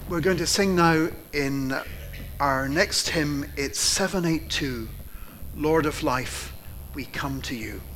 We're going to sing now in our next hymn. It's 782, Lord of Life, we come to you.